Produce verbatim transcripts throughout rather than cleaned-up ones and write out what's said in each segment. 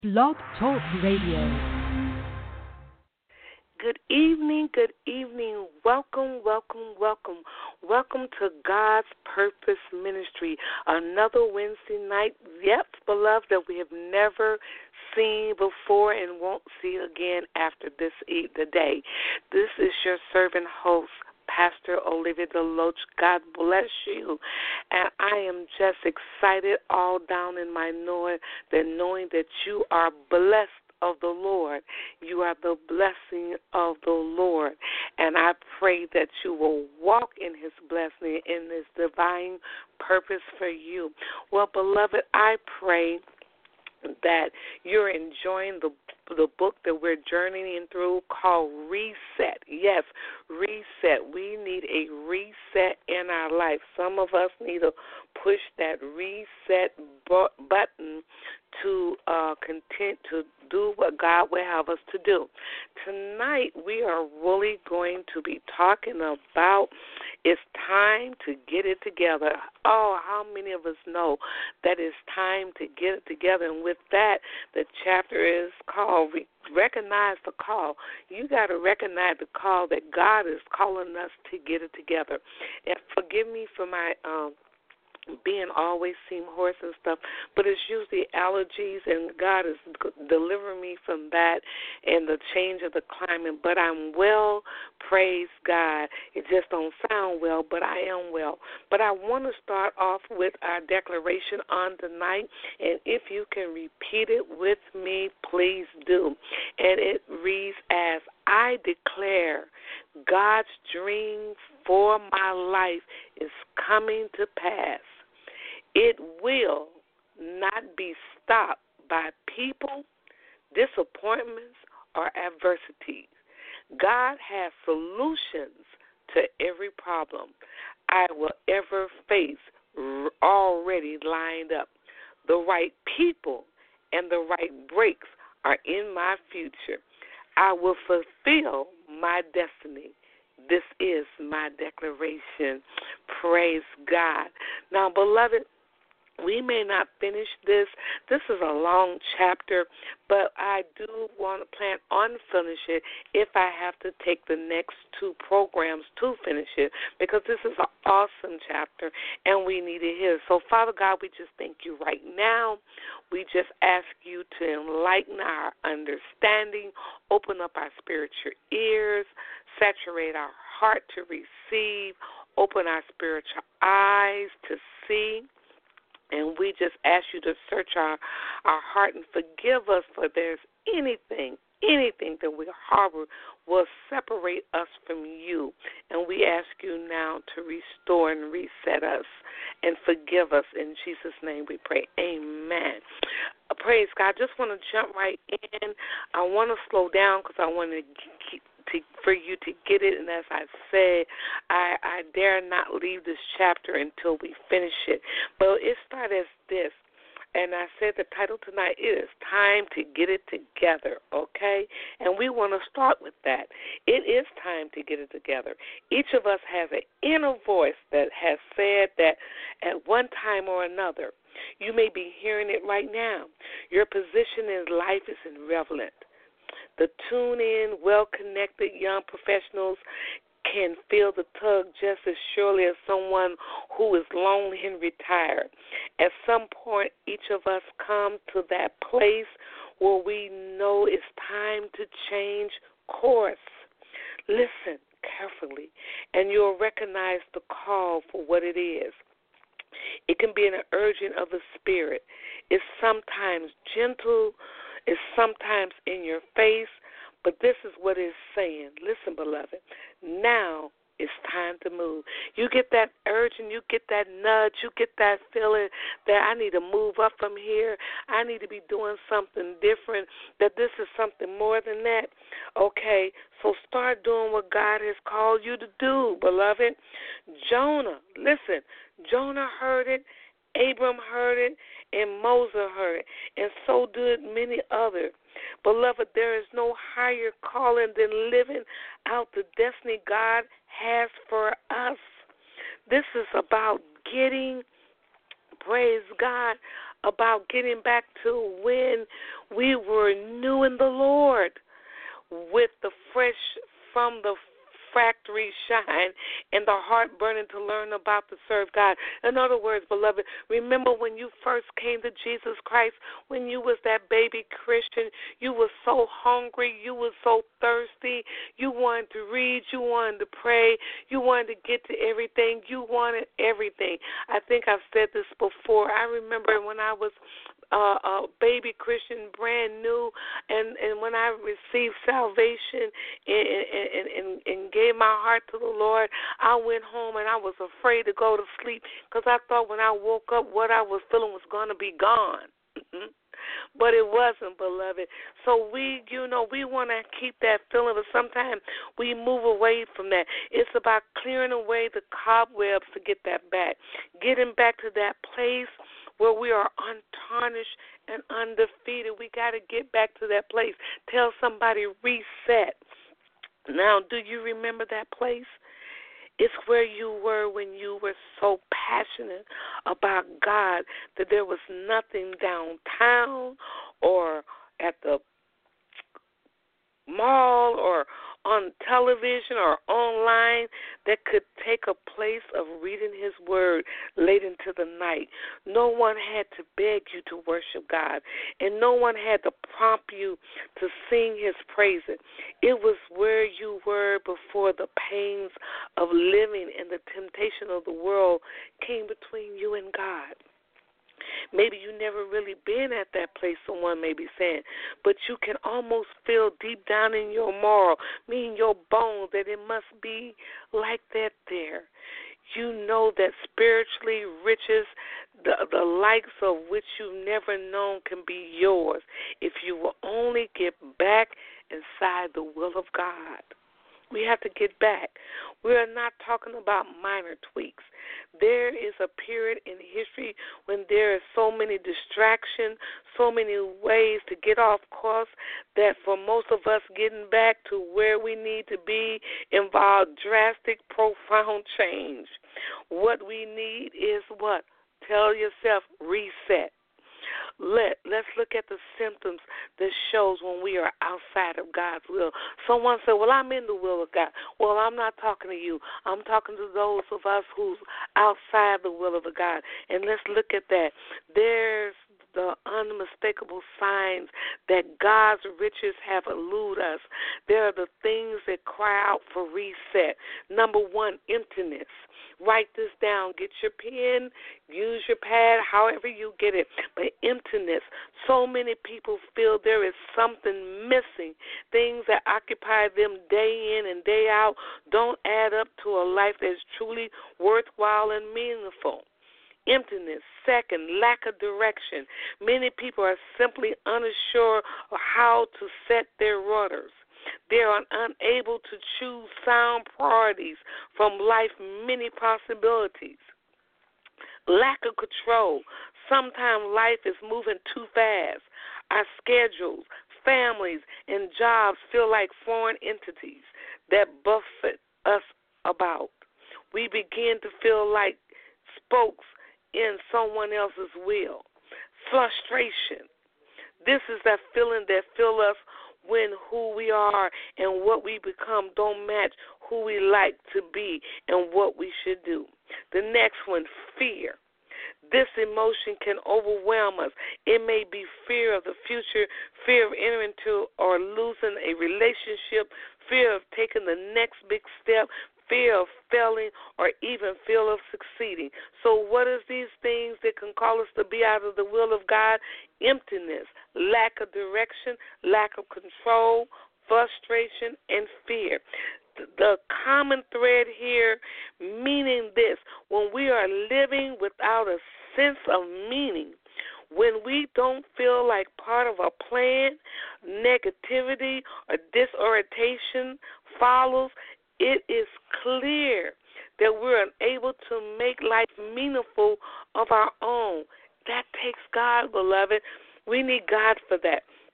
Blog Talk Radio. Good evening, good evening. Welcome, welcome, welcome. Welcome to God's Purpose Ministry. Another Wednesday night, yep, beloved, that we have never seen before and won't see again after this e- the day. This is your servant host, Pastor Olivia Deloach. God bless you. And I am just excited all down in my knowing that knowing that you are blessed of the Lord. You are the blessing of the Lord. And I pray that you will walk in his blessing, in his divine purpose for you. Well, beloved, I pray that you're enjoying the the book that we're journeying through called Reset. Yes, reset. We need a reset in our life. Some of us need to push that reset bu- button to uh, content to do what God will have us to do. Tonight, we are really going to be talking about it's time to get it together. Oh, how many of us know that it's time to get it together? And with that, the chapter is called Recognize the Call. You got to recognize the call that God is calling us to get it together. And forgive me for my um, being always seem hoarse and stuff, but it's usually allergies, and God is delivering me from that and the change of the climate. But I'm well, praise God. It just don't sound well, but I am well. But I want to start off with our declaration on tonight, and if you can repeat it with me, please do. And it reads as, I declare God's dream for my life is coming to pass. It will not be stopped by people, disappointments, or adversities. God has solutions to every problem I will ever face already lined up. The right people and the right breaks are in my future. I will fulfill my destiny. This is my declaration. Praise God. Now, beloved, we may not finish this. This is a long chapter, but I do want to plan on finish it if I have to take the next two programs to finish it, because this is an awesome chapter, and we need to hear. So, Father God, we just thank you right now. We just ask you to enlighten our understanding, open up our spiritual ears, saturate our heart to receive, open our spiritual eyes to see. And we just ask you to search our, our heart and forgive us for there's anything, anything that we harbor will separate us from you. And we ask you now to restore and reset us and forgive us. In Jesus' name we pray. Amen. Uh, praise God. I just want to jump right in. I want to slow down because I want to keep To, for you to get it, and as I said, I, I dare not leave this chapter until we finish it. But it starts as this, and I said the title tonight is Time to Get It Together, okay? And we want to start with that. It is time to get it together. Each of us has an inner voice that has said that at one time or another. You may be hearing it right now. Your position in life is irrelevant. The tuned-in, well-connected young professionals can feel the tug just as surely as someone who is lonely and retired. At some point, each of us come to that place where we know it's time to change course. Listen carefully, and you'll recognize the call for what it is. It can be an urging of the spirit. It's sometimes gentle. It's sometimes in your face, but this is what it's saying. Listen, beloved, now it's time to move. You get that urge and you get that nudge, you get that feeling that I need to move up from here. I need to be doing something different, that this is something more than that. Okay, so start doing what God has called you to do, beloved. Jonah, listen, Jonah heard it. Abram heard it, and Moses heard it, and so did many others. Beloved, there is no higher calling than living out the destiny God has for us. This is about getting, praise God, about getting back to when we were new in the Lord, with the fresh from the factory shine and the heart burning to learn about to serve God. In other words, beloved, remember when you first came to Jesus Christ, when you was that baby Christian, you were so hungry, you were so thirsty, you wanted to read, you wanted to pray, you wanted to get to everything, you wanted everything. I think I've said this before. I remember when I was Uh, a baby Christian, brand new, and, and when I received salvation and, and, and, and gave my heart to the Lord, I went home and I was afraid to go to sleep because I thought when I woke up what I was feeling was going to be gone. But it wasn't, beloved. So we, you know, we want to keep that feeling, but sometimes we move away from that. It's about clearing away the cobwebs to get that back, getting back to that place where we are untarnished and undefeated. We got to get back to that place. Tell somebody, reset. Now, do you remember that place? It's where you were when you were so passionate about God that there was nothing downtown or at the mall or on television or online that could take a place of reading his word late into the night. No one had to beg you to worship God, and no one had to prompt you to sing his praises. It was where you were before the pains of living and the temptation of the world came between you and God. Maybe you never really been at that place, someone may be saying, but you can almost feel deep down in your marrow, meaning your bones, that it must be like that there. You know that spiritually riches, the, the likes of which you've never known, can be yours if you will only get back inside the will of God. We have to get back. We are not talking about minor tweaks. There is a period in history when there are so many distractions, so many ways to get off course, that for most of us getting back to where we need to be involve drastic, profound change. What we need is what? Tell yourself, reset. Let, let's look at the symptoms that shows when we are outside of God's will. Someone said, well, I'm in the will of God. Well, I'm not talking to you. I'm talking to those of us who's outside the will of God. And let's look at that. There's the unmistakable signs that God's riches have eluded us. There are the things that cry out for reset. Number one, emptiness. Write this down. Get your pen, use your pad, however you get it. But emptiness. So many people feel there is something missing. Things that occupy them day in and day out don't add up to a life that's truly worthwhile and meaningful. Emptiness. Second, lack of direction. Many people are simply unsure of how to set their ruders. They are unable to choose sound priorities from life's many possibilities. Lack of control. Sometimes life is moving too fast. Our schedules, families, and jobs feel like foreign entities that buffet us about. We begin to feel like spokes in someone else's will. Frustration. This is that feeling that fills us when who we are and what we become don't match who we like to be and what we should do. The next one, fear. This emotion can overwhelm us. It may be fear of the future, fear of entering into or losing a relationship, fear of taking the next big step, fear of failing, or even fear of succeeding. So what is these things that can call us to be out of the will of God? Emptiness, lack of direction, lack of control, frustration, and fear. The common thread here meaning this: when we are living without a sense of meaning, when we don't feel like part of a plan, negativity or disorientation follows, it is clear that we're unable to make life meaningful of our own. That takes God, beloved. We need God for that.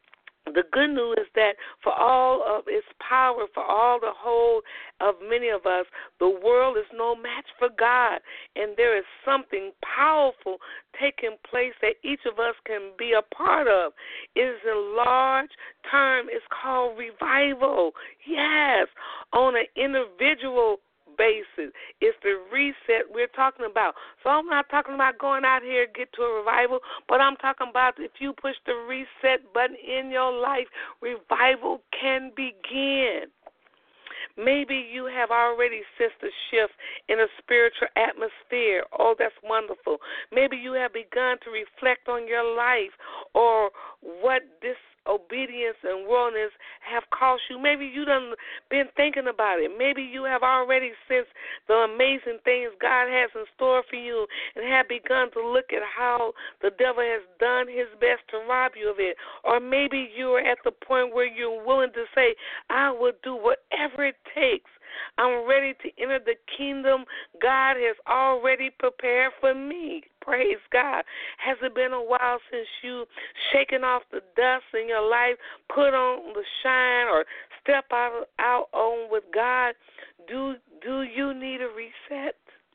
The good news is that for all of its power, for all the whole of many of us, the world is no match for God. And there is something powerful taking place that each of us can be a part of. It is a large term. It's called revival. Yes, on an individual basis. It's the reset we're talking about. So I'm not talking about going out here and get to a revival, but I'm talking about if you push the reset button in your life, revival can begin. Maybe you have already sensed a shift in a spiritual atmosphere. Oh, that's wonderful. Maybe you have begun to reflect on your life or what disobedience and worldliness have cost you. Maybe you done been thinking about it. Maybe you have already sensed the amazing things God has in store for you and have begun to look at how the devil has done his best to rob you of it. Or maybe you are at the point where you're willing to say, I will do whatever it takes. I'm ready to enter the kingdom God has already prepared for me. Praise God. Has it been a while since you shaken off the dust in your life, put on the shine, or step out, out on with God? Do, do you need a reset?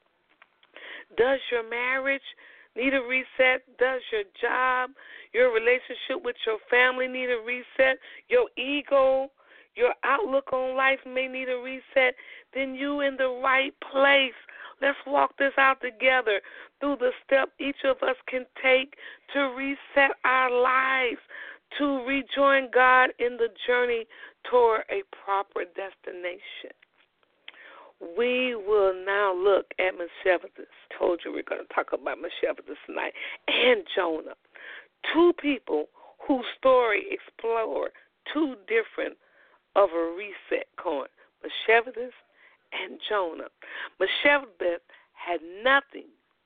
Does your marriage need a reset? Does your job, your relationship with your family need a reset? Your ego, your outlook on life may need a reset. Then you in the right place. Let's walk this out together through the step each of us can take to reset our lives, to rejoin God in the journey toward a proper destination. We will now look at Mephibosheth. Told you we're going to talk about Mephibosheth tonight, and Jonah. Two people whose story explore two different of a reset coin, Mephibosheth and Jonah. Mephibosheth had nothing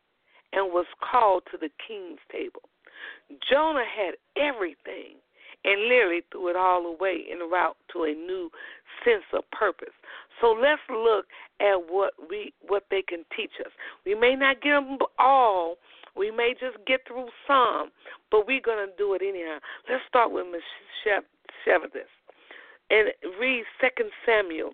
and was called to the king's table. Jonah had everything and literally threw it all away en route to a new sense of purpose. So let's look at what we what they can teach us. We may not get them all. We may just get through some, but we're going to do it anyhow. Let's start with Mephibosheth. And read Second Samuel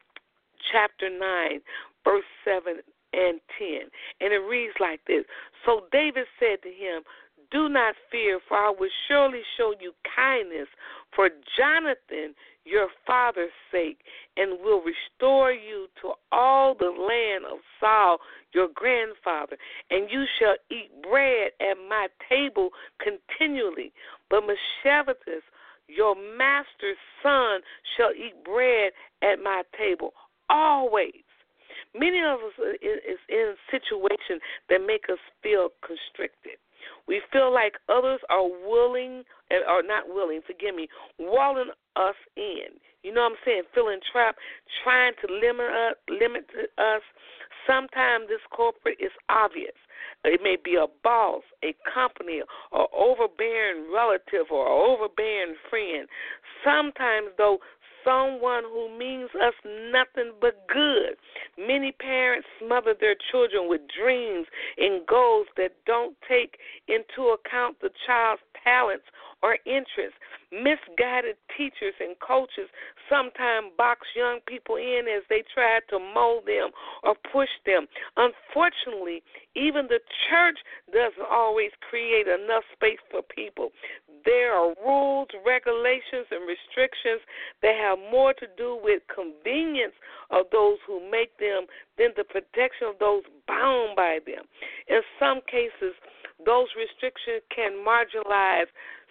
chapter nine, verse seven and ten. And it reads like this. So David said to him, do not fear, for I will surely show you kindness for Jonathan, your father's sake, and will restore you to all the land of Saul, your grandfather, and you shall eat bread at my table continually. But Mephibosheth, your master's son, shall eat bread at my table always. Many of us is in situations that make us feel constricted. We feel like others are willing, or not willing, forgive me, walling us in. You know what I'm saying? Feeling trapped, trying to limit us. Limit us. Sometimes this culprit is obvious. It may be a boss, a company, or overbearing relative, or overbearing friend. Sometimes, though, someone who means us nothing but good. Many parents smother their children with dreams and goals that don't take into account the child's talents or interests. Misguided teachers and coaches sometimes box young people in as they try to mold them or push them. Unfortunately, even the church doesn't always create enough space for people. There are rules, regulations, and restrictions that have more to do with convenience of those who make them than the protection of those bound by them. In some cases, those restrictions can marginalize,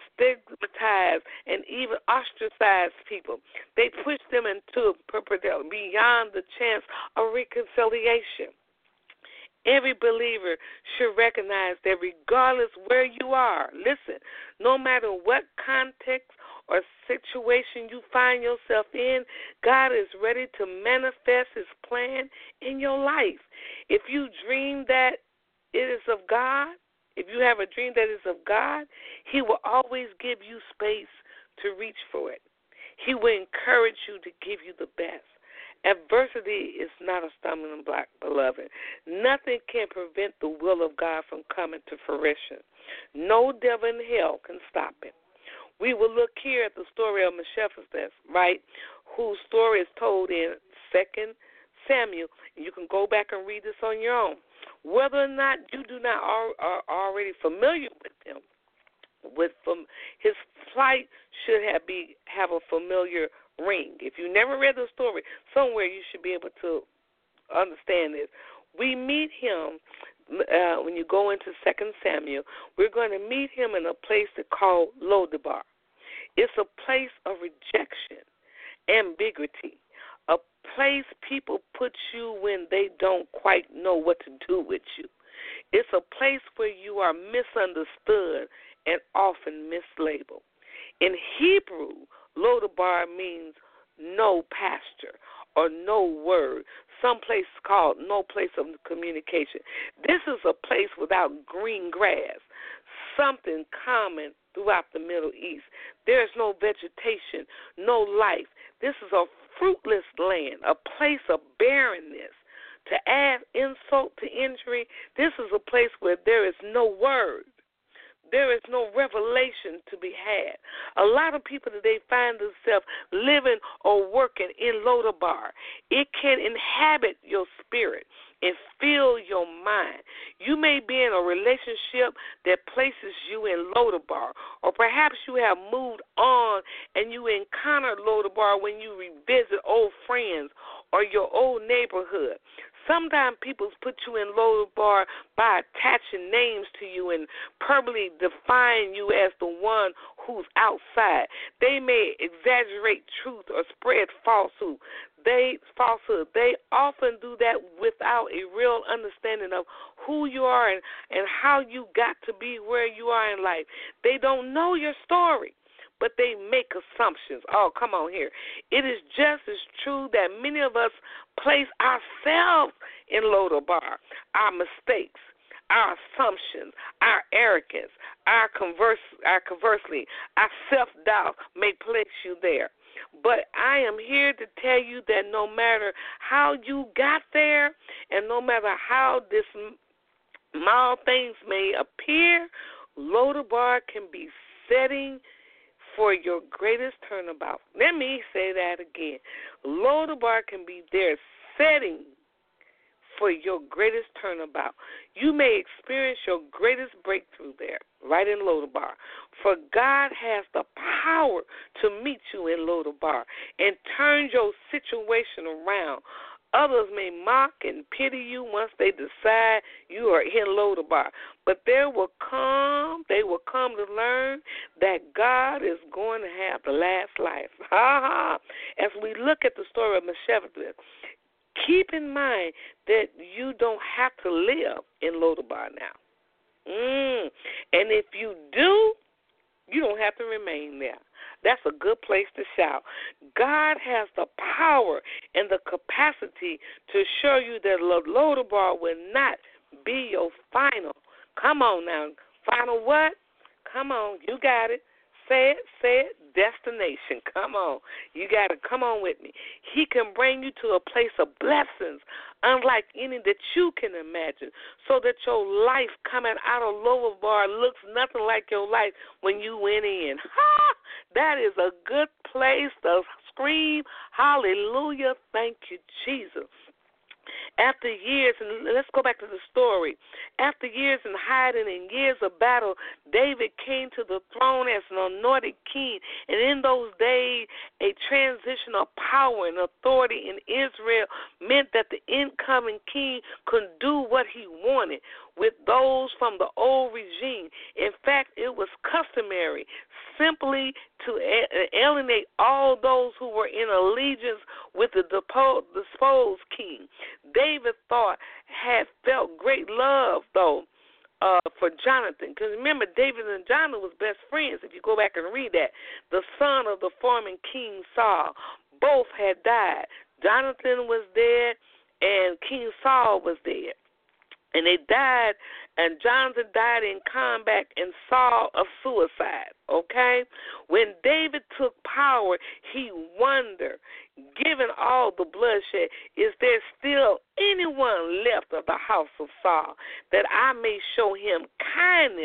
stigmatize, and even ostracize people. They push them into beyond the chance of reconciliation. Every believer should recognize that regardless where you are, listen, no matter what context or situation you find yourself in, God is ready to manifest His plan in your life. If you dream that it is of God, if you have a dream that is of God, He will always give you space to reach for it. He will encourage you to give you the best. Adversity is not a stumbling block, beloved. Nothing can prevent the will of God from coming to fruition. No devil in hell can stop it. We will look here at the story of Mephibosheth, right, whose story is told in Second Samuel. You can go back and read this on your own. Whether or not you do not are, are already familiar with him, with from his plight should have be have a familiar ring. If you never read the story, somewhere you should be able to understand this. We meet him uh, when you go into Second Samuel. We're going to meet him in a place that's called Lodabar. It's a place of rejection, ambiguity, a place people put you when they don't quite know what to do with you. It's a place where you are misunderstood and often mislabeled. In Hebrew, Lodabar means no pasture or no word, some place called no place of communication. This is a place without green grass, something common throughout the Middle East. There is no vegetation, no life. This is a fruitless land, a place of barrenness. To add insult to injury, this is a place where there is no word. There is no revelation to be had. A lot of people today find themselves living or working in Lodabar. It can inhabit your spirit and fill your mind. You may be in a relationship that places you in Lodabar, or perhaps you have moved on and you encounter Lodabar when you revisit old friends or your old neighborhood. Sometimes people put you in Lodabar by attaching names to you and permanently define you as the one who's outside. They may exaggerate truth or spread falsehood. They falsehood. They often do that without a real understanding of who you are and, and how you got to be where you are in life. They don't know your story, but they make assumptions. Oh, come on here. It is just as true that many of us place ourselves in Lodabar. Our mistakes, our assumptions, our arrogance, our converse, our conversely, our self-doubt may place you there. But I am here to tell you that no matter how you got there and no matter how this small things may appear, Lodabar can be setting for your greatest turnabout. Let me say that again. Lodabar can be their setting for your greatest turnabout. You may experience your greatest breakthrough there, right in Lodabar. For God has the power to meet you in Lodabar and turn your situation around. Others may mock and pity you once they decide you are in Lodabar. But there will come, they will come to learn that God is going to have the last life. Ha ha. As we look at the story of Mephibosheth, keep in mind that you don't have to live in Lodabar now. Mm. And if you do, you don't have to remain there. That's a good place to shout. God has the power and the capacity to show you that Lodabar will not be your final. Come on now. Final what? Come on. You got it. Say it, say it, destination. Come on. You got to come on with me. He can bring you to a place of blessings unlike any that you can imagine, so that your life coming out of Lodabar looks nothing like your life when you went in. Ha! That is a good place to scream, hallelujah, thank you, Jesus. After years, and let's go back to the story. After years in hiding and years of battle, David came to the throne as an anointed king. And in those days, a transition of power and authority in Israel meant that the incoming king could do what he wanted with those from the old regime. In fact, it was customary simply to alienate all those who were in allegiance with the disposed king. David thought had felt great love, though, uh, for Jonathan. Because remember, David and Jonathan was best friends, if you go back and read that. The son of the former King Saul. Both had died. Jonathan was dead, and King Saul was dead. And they died, and Jonathan died in combat, and Saul of suicide, okay? When David took power, he wondered, given all the bloodshed, is there still anyone left of the house of Saul that I may show him kindness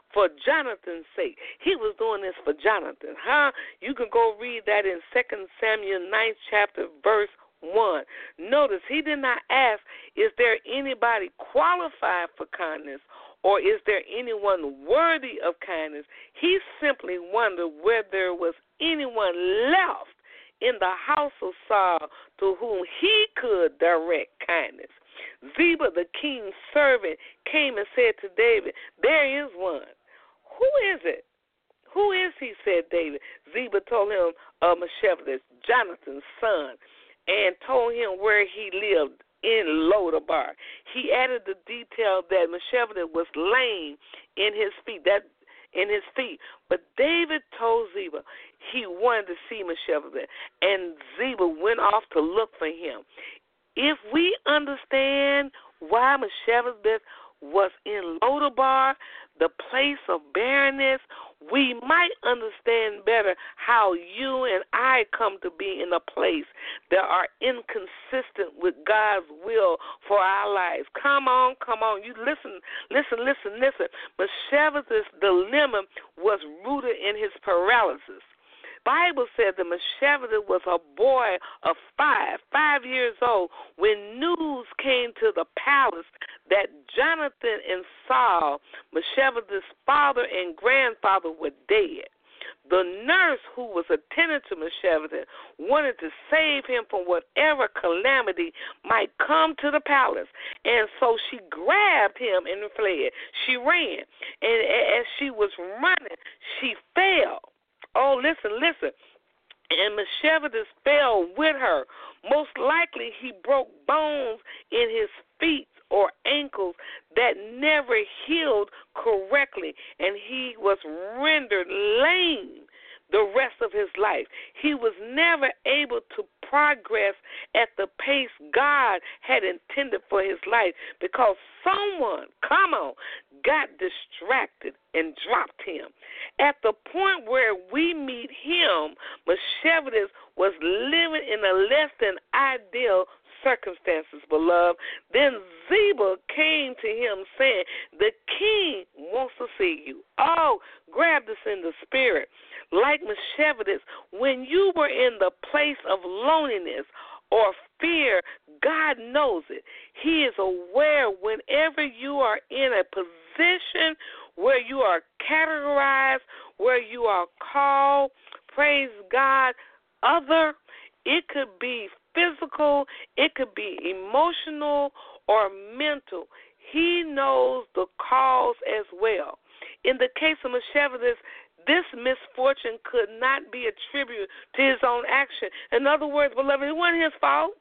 for Jonathan's sake. He was doing this for Jonathan, huh? You can go read that in Second Samuel ninth chapter, verse one. Notice he did not ask, is there anybody qualified for kindness, or is there anyone worthy of kindness? He simply wondered whether there was anyone left in the house of Saul to whom he could direct kindness. Ziba, the king's servant, came and said to David, there is one. Who is it? Who is he, said David. Ziba told him of Mephibosheth, Jonathan's son, and told him where he lived in Lodabar. He added the detail that Mephibosheth was lame in his feet, that in his feet. But David told Ziba he wanted to see Mephibosheth, and Ziba went off to look for him. If we understand why Mephibosheth was in Lodabar, the place of barrenness, we might understand better how you and I come to be in a place that are inconsistent with God's will for our lives. Come on, come on. You listen, listen, listen, listen. Mephibosheth's dilemma was rooted in his paralysis. Bible said that Mephibosheth was a boy of five, five years old, when news came to the palace that Jonathan and Saul, Mephibosheth's father and grandfather, were dead. The nurse who was attending to Mephibosheth wanted to save him from whatever calamity might come to the palace, and so she grabbed him and fled. She ran, and as she was running, she fell. Oh, listen, listen. And Mephibosheth fell with her. Most likely he broke bones in his feet or ankles that never healed correctly, and he was rendered lame the rest of his life. He was never able to progress at the pace God had intended for his life because someone, come on, got distracted and dropped him. At the point where we meet him, Mephibosheth was living in a less than ideal circumstances, beloved. Then Ziba came to him saying, the king wants to see you. Oh, grab this in the spirit. Like Mephibosheth, when you were in the place of loneliness or fear, God knows it. He is aware whenever you are in a position where you are categorized, where you are called, praise God, other. It could be physical, it could be emotional or mental. He knows the cause as well. In the case of Mephibosheth, this misfortune could not be attributed to his own action. In other words, beloved, it wasn't his fault.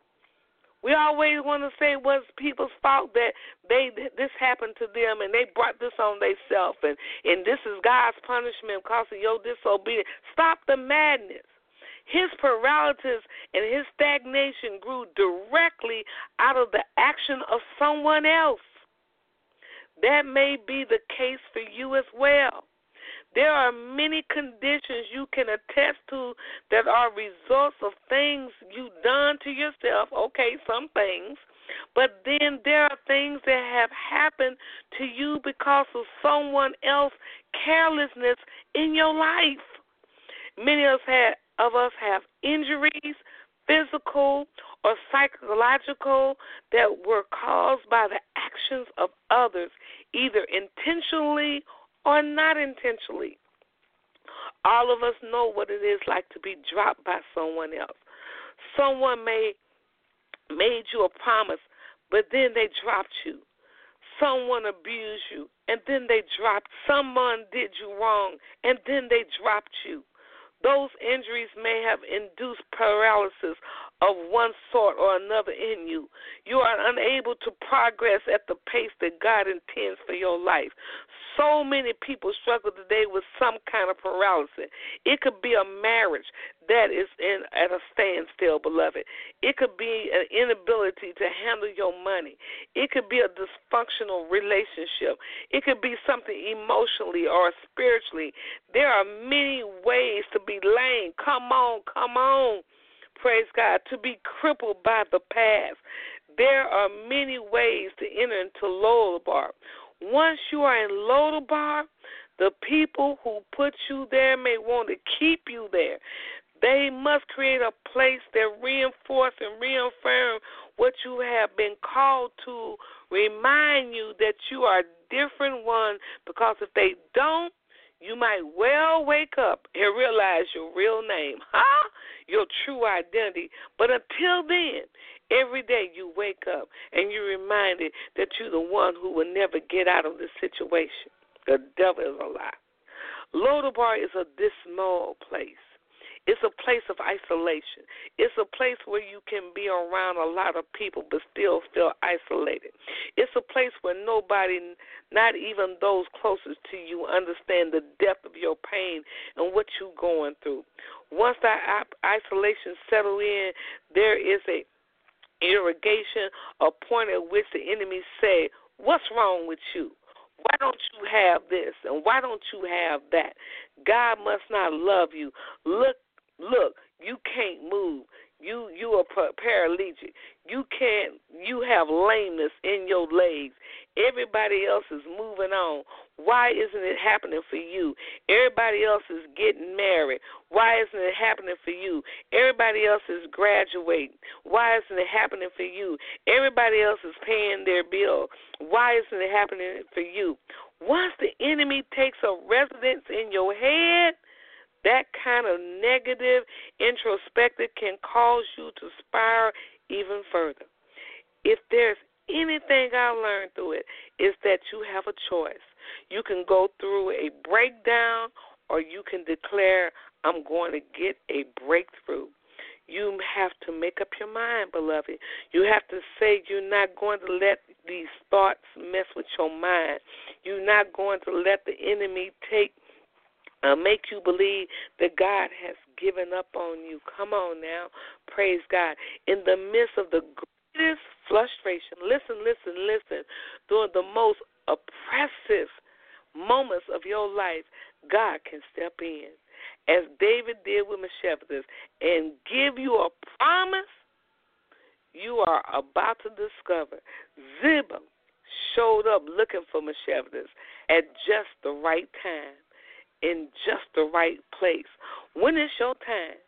We always want to say it was people's fault that they this happened to them and they brought this on themselves, and, and this is God's punishment because of your disobedience. Stop the madness. His paralysis and his stagnation grew directly out of the action of someone else. That may be the case for you as well. There are many conditions you can attest to that are results of things you've done to yourself. Okay, some things. But then there are things that have happened to you because of someone else's carelessness in your life. Many of us have, of us have injuries, physical or psychological, that were caused by the actions of others, either intentionally or not intentionally. All of us know what it is like to be dropped by someone else. Someone may made you a promise, but then they dropped you. Someone abused you, and then they dropped. Someone did you wrong, and then they dropped you. Those injuries may have induced paralysis of one sort or another in you. You are unable to progress at the pace that God intends for your life. So many people struggle today with some kind of paralysis. It could be a marriage that is in at a standstill, beloved. It could be an inability to handle your money. It could be a dysfunctional relationship. It could be something emotionally or spiritually. There are many ways to be lame. Come on, come on. Praise God. To be crippled by the past. There are many ways to enter into Lodabar. Once you are in Lodabar, The people who put you there may want to keep you there. They must create a place that reinforce and reaffirm what you have been called to, remind you that you are a different one, because if they don't, you might well wake up and realize your real name, huh? Your true identity. But until then, every day you wake up and you're reminded that you're the one who will never get out of this situation. The devil is a lie. Lodabar is a dismal place. It's a place of isolation. It's a place where you can be around a lot of people but still feel isolated. It's a place where nobody, not even those closest to you, understand the depth of your pain and what you're going through. Once that isolation settles in, there is a irrigation, a point at which the enemy say, what's wrong with you? Why don't you have this and why don't you have that? God must not love you. Look, look, you can't move. You you are paralytic. You can't. You have lameness in your legs. Everybody else is moving on. Why isn't it happening for you? Everybody else is getting married. Why isn't it happening for you? Everybody else is graduating. Why isn't it happening for you? Everybody else is paying their bill. Why isn't it happening for you? Once the enemy takes a residence in your head, that kind of negative introspective can cause you to spiral even further. If there's anything I learned through it, is that you have a choice. You can go through a breakdown, or you can declare, I'm going to get a breakthrough. You have to make up your mind, beloved. You have to say you're not going to let these thoughts mess with your mind. You're not going to let the enemy take Uh, make you believe that God has given up on you. Come on now. Praise God. In the midst of the greatest frustration, listen, listen, listen, during the most oppressive moments of your life, God can step in, as David did with Mephibosheth, and give you a promise you are about to discover. Ziba showed up looking for Mephibosheth at just the right time, in just the right place. When it's your time,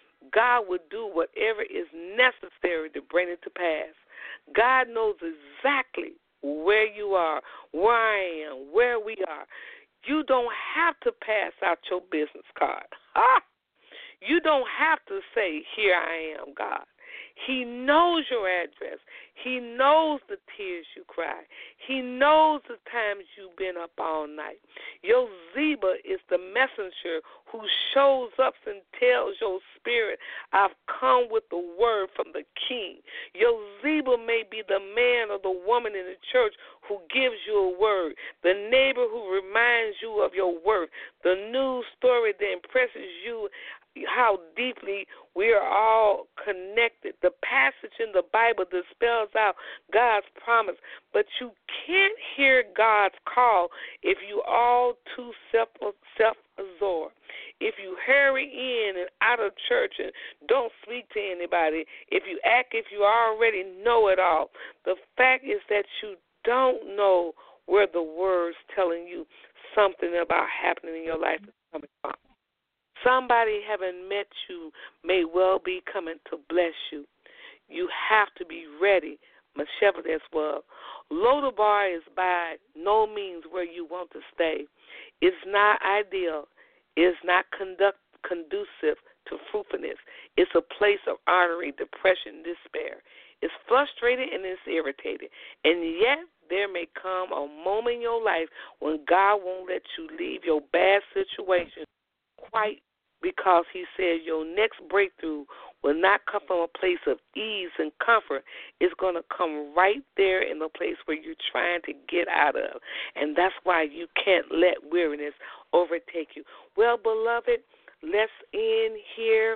God will do whatever is necessary to bring it to pass. God knows exactly where you are, where I am, where we are. You don't have to pass out your business card. Ah! You don't have to say, here I am, God. He knows your address. He knows the tears you cry. He knows the times you've been up all night. Your Ziba is the messenger who shows up and tells your spirit, I've come with the word from the king. Your Ziba may be the man or the woman in the church who gives you a word, the neighbor who reminds you of your worth, the news story that impresses you how deeply we are all connected. The passage in the Bible that spells out God's promise, but you can't hear God's call if you all too self self-absorbed. If you hurry in and out of church and don't speak to anybody, if you act if you already know it all, the fact is that you don't know where the word's telling you something about happening in your life is coming from. Somebody having met you may well be coming to bless you. You have to be ready. Mephibosheth as well. Lodabar is by no means where you want to stay. It's not ideal. It's not conduct, conducive to fruitfulness. It's a place of artery, depression, despair. It's frustrated and it's irritated. And yet there may come a moment in your life when God won't let you leave your bad situation quite, because he said your next breakthrough will not come from a place of ease and comfort. It's going to come right there in the place where you're trying to get out of. And that's why you can't let weariness overtake you. Well, beloved, let's end here.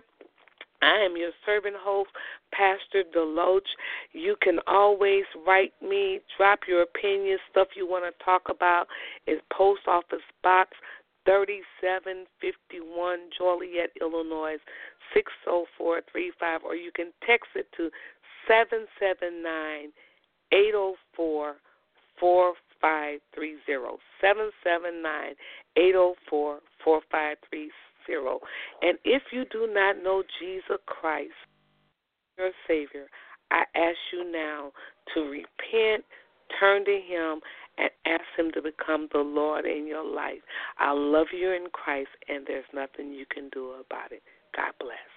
I am your servant host, Pastor Deloach. You can always write me, drop your opinions, stuff you want to talk about. It's Post Office Box thirty-seven fifty-one, Joliet, Illinois, six oh four three five, or you can text it to seven seven nine, eight oh four, four five three zero, seven seven nine, eight zero four, four five three zero. And if you do not know Jesus Christ, your Savior, I ask you now to repent, turn to Him, and ask Him to become the Lord in your life. I love you in Christ, and there's nothing you can do about it. God bless.